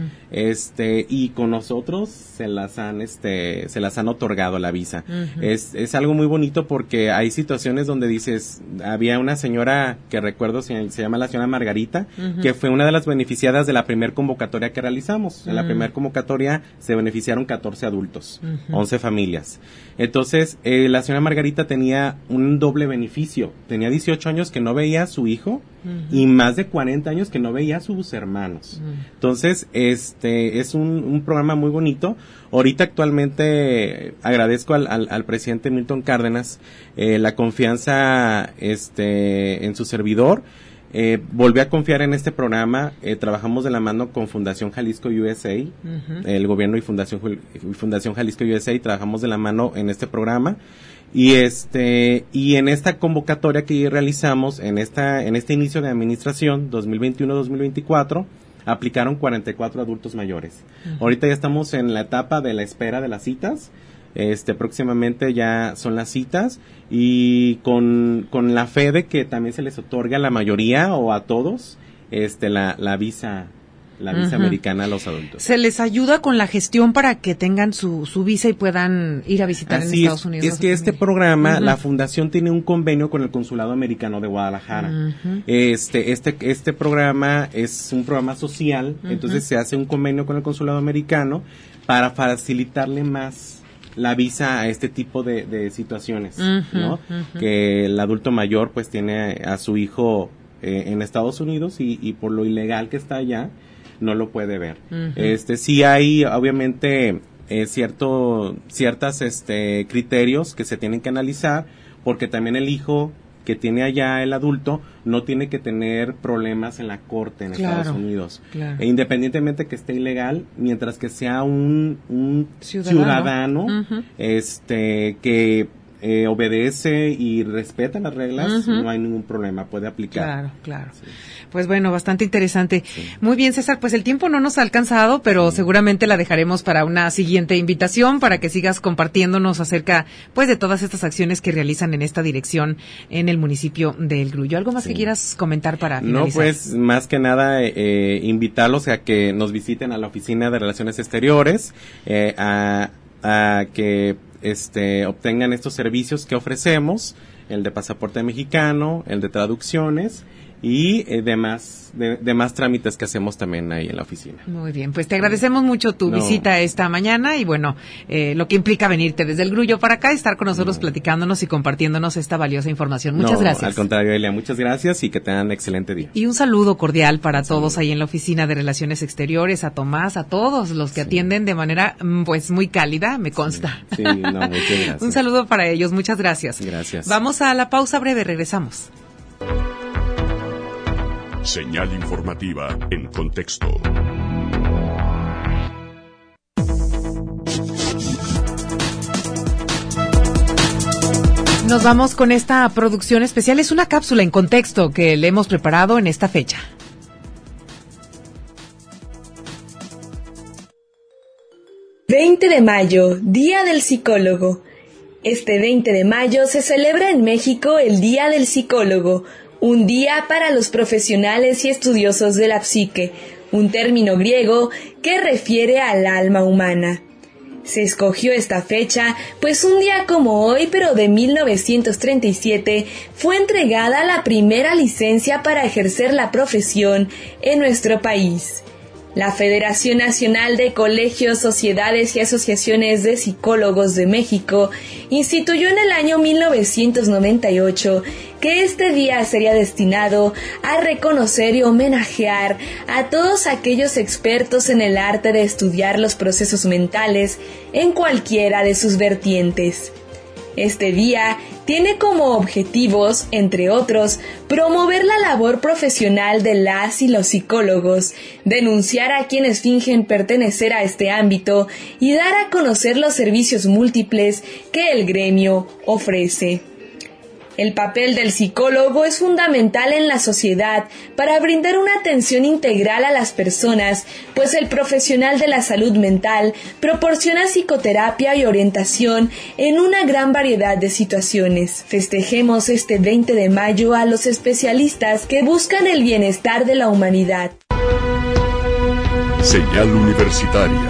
S16: Y con nosotros se las han otorgado la visa. Es algo muy bonito porque hay situaciones donde dices, había una señora que recuerdo, se llama la señora Margarita, que fue una de las beneficiadas de la primer convocatoria que realizamos. En la primer convocatoria se beneficiaron 14 adultos, 11 familias. Entonces, la señora Margarita tenía un doble beneficio. Tenía 18 años que no veía a su hijo y más de 40 años que no veía a sus hermanos. Entonces, es un programa muy bonito. Ahorita actualmente agradezco al presidente Milton Cárdenas la confianza en su servidor. Volví a confiar en este programa. Trabajamos de la mano con Fundación Jalisco USA, el gobierno y Fundación Jalisco USA, trabajamos de la mano en este programa. Y en esta convocatoria que realizamos, en este inicio de administración 2021-2024, aplicaron 44 adultos mayores. Ahorita ya estamos en la etapa de la espera de las citas. Próximamente ya son las citas y con la fe de que también se les otorga a la mayoría o a todos la visa americana a los adultos.
S3: ¿Se les ayuda con la gestión para que tengan su visa y puedan ir a visitar en Estados Unidos?
S16: Es que este programa, la fundación tiene un convenio con el Consulado Americano de Guadalajara. Este programa es un programa social, entonces se hace un convenio con el Consulado Americano para facilitarle más la visa a este tipo de situaciones, ¿no? Que el adulto mayor pues tiene a su hijo en Estados Unidos y por lo ilegal que está allá no lo puede ver. Sí hay obviamente ciertas criterios que se tienen que analizar, porque también el hijo que tiene allá el adulto no tiene que tener problemas en la corte en Estados Unidos. E independientemente que esté ilegal, mientras que sea un ciudadano que obedece y respeta las reglas, no hay ningún problema, puede aplicar.
S3: Claro. Sí. Pues bueno, bastante interesante. Sí. Muy bien, César, pues el tiempo no nos ha alcanzado, pero seguramente la dejaremos para una siguiente invitación para que sigas compartiéndonos acerca pues de todas estas acciones que realizan en esta dirección en el municipio de El Grullo. ¿Algo más que quieras comentar para finalizar?
S16: No, pues más que nada invitarlos a que nos visiten a la Oficina de Relaciones Exteriores, a que obtengan estos servicios que ofrecemos, el de pasaporte mexicano, el de traducciones y demás trámites que hacemos también ahí en la oficina.
S3: Muy bien, pues te agradecemos mucho tu visita esta mañana y bueno, lo que implica venirte desde el Grullo para acá, estar con nosotros platicándonos y compartiéndonos esta valiosa información. Muchas gracias.
S16: Al contrario, Elia, muchas gracias y que tengan un excelente día.
S3: Y un saludo cordial para todos ahí en la Oficina de Relaciones Exteriores, a Tomás, a todos los que atienden de manera pues muy cálida, me consta.
S16: Sí, muchas gracias.
S3: Un saludo para ellos, muchas gracias.
S16: Gracias.
S3: Vamos a la pausa breve, regresamos.
S2: Señal informativa en contexto.
S3: Nos vamos con esta producción especial. Es una cápsula en contexto que le hemos preparado en esta fecha.
S17: ...20 de mayo, Día del Psicólogo. Este 20 de mayo se celebra en México el Día del Psicólogo, un día para los profesionales y estudiosos de la psique, un término griego que refiere al alma humana. Se escogió esta fecha, pues un día como hoy, pero de 1937, fue entregada la primera licencia para ejercer la profesión en nuestro país. La Federación Nacional de Colegios, Sociedades y Asociaciones de Psicólogos de México instituyó en el año 1998 que este día sería destinado a reconocer y homenajear a todos aquellos expertos en el arte de estudiar los procesos mentales en cualquiera de sus vertientes. Este día tiene como objetivos, entre otros, promover la labor profesional de las y los psicólogos, denunciar a quienes fingen pertenecer a este ámbito y dar a conocer los servicios múltiples que el gremio ofrece. El papel del psicólogo es fundamental en la sociedad para brindar una atención integral a las personas, pues el profesional de la salud mental proporciona psicoterapia y orientación en una gran variedad de situaciones. Festejemos este 20 de mayo a los especialistas que buscan el bienestar de la humanidad.
S2: Señal universitaria.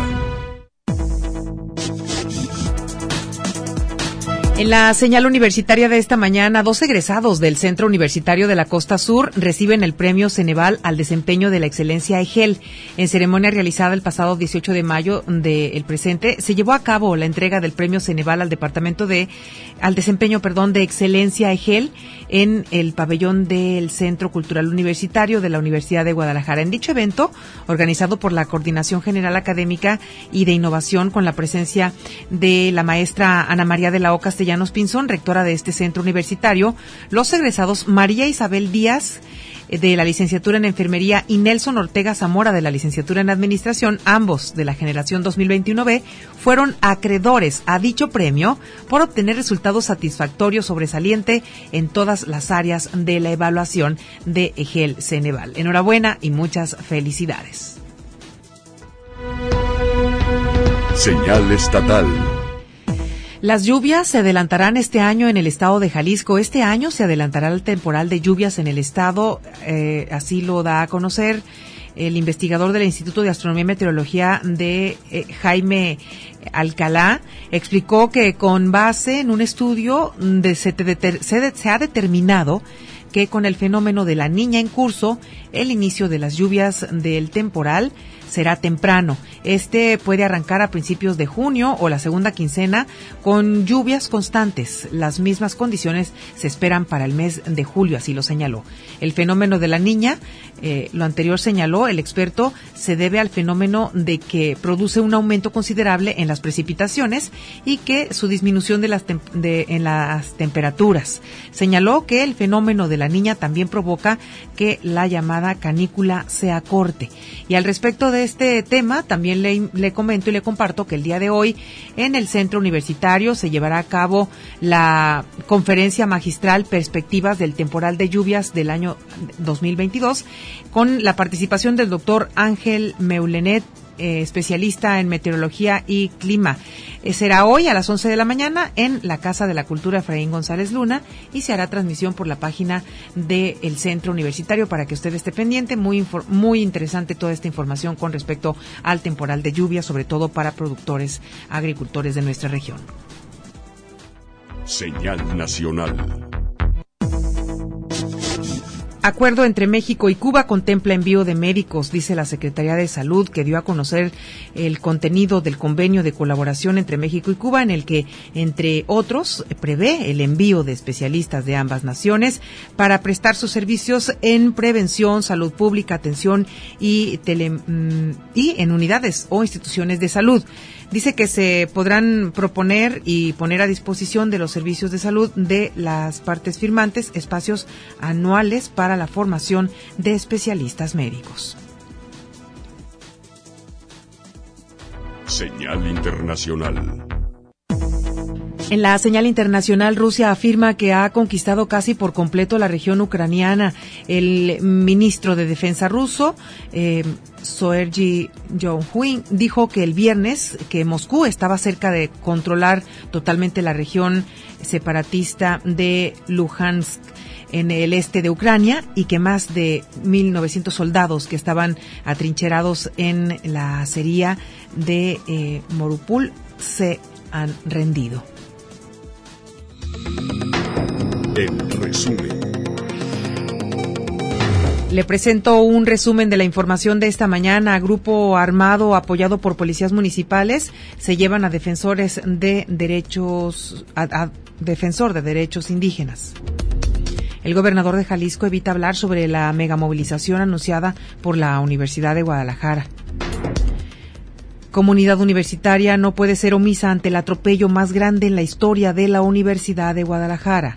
S3: En la señal universitaria de esta mañana, 2 egresados del Centro Universitario de la Costa Sur reciben el Premio Ceneval al Desempeño de la Excelencia EGEL. En ceremonia realizada el pasado 18 de mayo del presente, se llevó a cabo la entrega del Premio Ceneval al Desempeño de Excelencia EGEL en el pabellón del Centro Cultural Universitario de la Universidad de Guadalajara. En dicho evento, organizado por la Coordinación General Académica y de Innovación, con la presencia de la maestra Ana María de la O. Castellanos Pinzón, rectora de este centro universitario, los egresados María Isabel Díaz, de la licenciatura en Enfermería, y Nelson Ortega Zamora, de la licenciatura en Administración, ambos de la generación 2021B, fueron acreedores a dicho premio por obtener resultados satisfactorios sobresaliente en todas las áreas de la evaluación de EGEL Ceneval. Enhorabuena y muchas felicidades.
S2: Señal estatal.
S3: Las lluvias se adelantarán este año en el estado de Jalisco. Este año se adelantará el temporal de lluvias en el estado, así lo da a conocer el investigador del Instituto de Astronomía y Meteorología de Jaime Alcalá. Explicó que con base en un estudio se ha determinado que con el fenómeno de la Niña en curso, el inicio de las lluvias del temporal será temprano. Este puede arrancar a principios de junio o la segunda quincena con lluvias constantes. Las mismas condiciones se esperan para el mes de julio, así lo señaló. El fenómeno de la Niña, lo anterior señaló el experto, se debe al fenómeno de que produce un aumento considerable en las precipitaciones y que su disminución en las temperaturas. Señaló que el fenómeno de la Niña también provoca que la llamada canícula se acorte. Y al respecto de este tema, también le comento y le comparto que el día de hoy en el Centro Universitario se llevará a cabo la conferencia magistral Perspectivas del Temporal de Lluvias del año 2022, con la participación del doctor Ángel Meulenet, especialista en meteorología y clima. Será hoy a las 11 de la mañana en la Casa de la Cultura Efraín González Luna y se hará transmisión por la página del Centro Universitario para que usted esté pendiente. Muy interesante toda esta información con respecto al temporal de lluvia, sobre todo para productores, agricultores de nuestra región.
S2: Señal nacional.
S3: Acuerdo entre México y Cuba contempla envío de médicos, dice la Secretaría de Salud, que dio a conocer el contenido del convenio de colaboración entre México y Cuba, en el que, entre otros, prevé el envío de especialistas de ambas naciones para prestar sus servicios en prevención, salud pública, atención y en unidades o instituciones de salud. Dice que se podrán proponer y poner a disposición de los servicios de salud de las partes firmantes espacios anuales para la formación de especialistas médicos.
S2: Señal internacional.
S3: En la señal internacional, Rusia afirma que ha conquistado casi por completo la región ucraniana. El ministro de Defensa ruso, Sergei Shoigu, dijo que el viernes que Moscú estaba cerca de controlar totalmente la región separatista de Luhansk en el este de Ucrania y que más de 1.900 soldados que estaban atrincherados en la acería de Mariupol se han rendido.
S2: El resumen.
S3: Le presento un resumen de la información de esta mañana. Grupo armado apoyado por policías municipales se llevan a defensores de derechos, defensor de derechos indígenas. El gobernador de Jalisco evita hablar sobre la megamovilización anunciada por la Universidad de Guadalajara. Comunidad universitaria no puede ser omisa ante el atropello más grande en la historia de la Universidad de Guadalajara.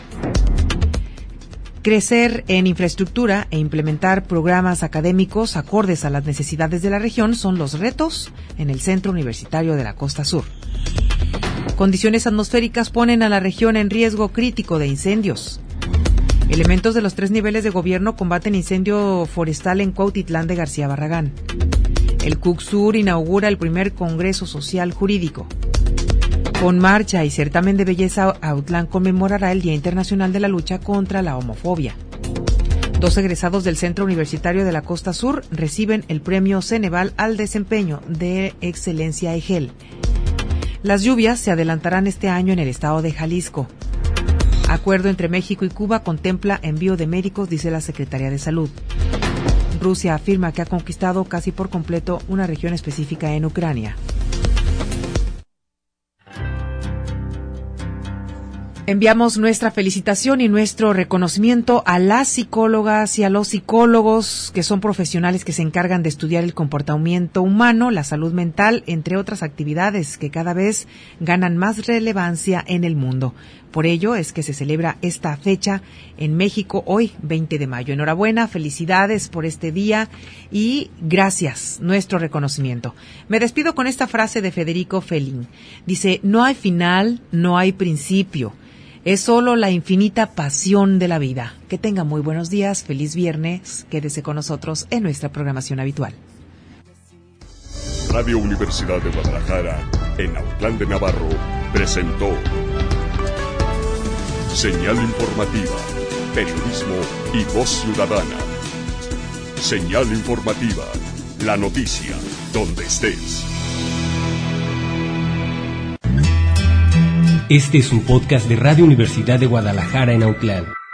S3: Crecer en infraestructura e implementar programas académicos acordes a las necesidades de la región son los retos en el Centro Universitario de la Costa Sur. Condiciones atmosféricas ponen a la región en riesgo crítico de incendios. Elementos de los 3 niveles de gobierno combaten incendio forestal en Cuautitlán de García Barragán. El CUCSUR inaugura el primer Congreso Social Jurídico. Con marcha y certamen de belleza, Autlán conmemorará el Día Internacional de la Lucha contra la Homofobia. 2 egresados del Centro Universitario de la Costa Sur reciben el premio Ceneval al desempeño de excelencia EGEL. Las lluvias se adelantarán este año en el estado de Jalisco. Acuerdo entre México y Cuba contempla envío de médicos, dice la Secretaría de Salud. Rusia afirma que ha conquistado casi por completo una región específica en Ucrania. Enviamos nuestra felicitación y nuestro reconocimiento a las psicólogas y a los psicólogos, que son profesionales que se encargan de estudiar el comportamiento humano, la salud mental, entre otras actividades que cada vez ganan más relevancia en el mundo. Por ello es que se celebra esta fecha en México hoy, 20 de mayo. Enhorabuena, felicidades por este día y gracias, nuestro reconocimiento. Me despido con esta frase de Federico Fellini. Dice, no hay final, no hay principio. Es solo la infinita pasión de la vida. Que tenga muy buenos días, feliz viernes. Quédese con nosotros en nuestra programación habitual.
S2: Radio Universidad de Guadalajara, en Autlán de Navarro, presentó Señal Informativa, Periodismo y Voz Ciudadana. Señal Informativa, la noticia, donde estés.
S1: Este es un podcast de Radio Universidad de Guadalajara en Autlán.